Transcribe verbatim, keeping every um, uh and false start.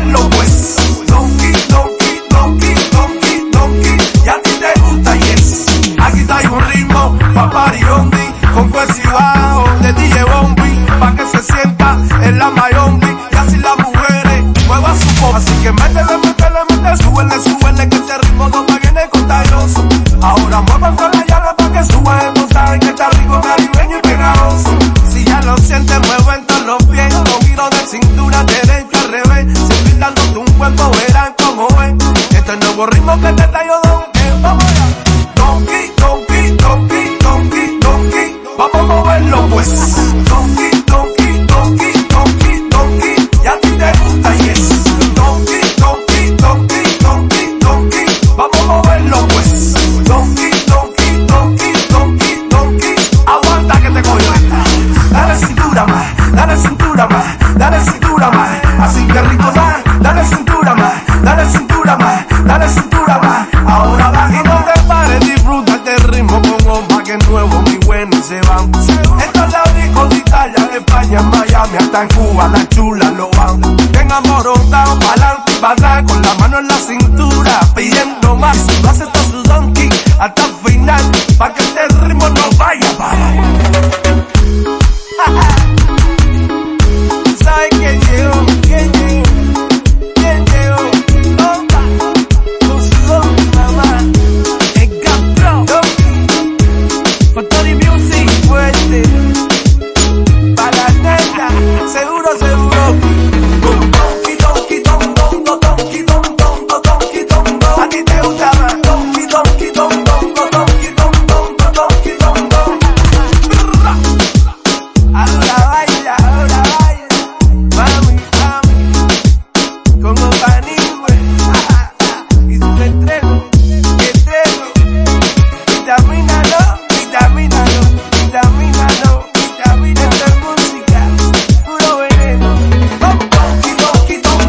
moverlo pues. Donkey, donkey, donkey, donkey, donkey, y a ti te gusta, yes. Aquí está un ritmo pa' party only, con fuerza y bajo de D J Bombi, pa' que se sienta en la mayombi, y así las mujeres muevan su voz. Así que métele, métele, métele, súbele, súbele, que este ritmo no va viene contagioso. Ahora muevan con la llave pa' que suba el montaje, que está rico, caribeño y pegajoso. Si ya lo sientes, mueven todos los pies, con giro de cintura, derecho al revés, seguir dándote un cuerpo, verán cómo es. Este nuevo ritmo que te está yo donkey, vamos allá. Donkey, donkey, donkey, donkey, donkey, vamos a moverlo pues. Donkey, donkey, donkey, donkey, donkey, y a ti te gusta, yes. Donkey, donkey, donkey, donkey, donkey, vamos a moverlo pues. Donkey, donkey, donkey, donkey, donkey, aguanta que te cojo esta. Dale cintura más, dale cintura más, dale cintura más, así que rico da. Dale cintura más, dale cintura más, dale cintura más. Ahora va y no te pares, disfruta este ritmo con Omba, que es nuevo, muy bueno y se van. Esta es la disco de Italia, en España, en Miami, hasta en Cuba, las chulas lo van. Bien amorotados, pa'lante y para atrás, con la mano en la cintura, pidiendo más. Lo hace todo su donkey hasta el final, pa' que este ritmo no vaya.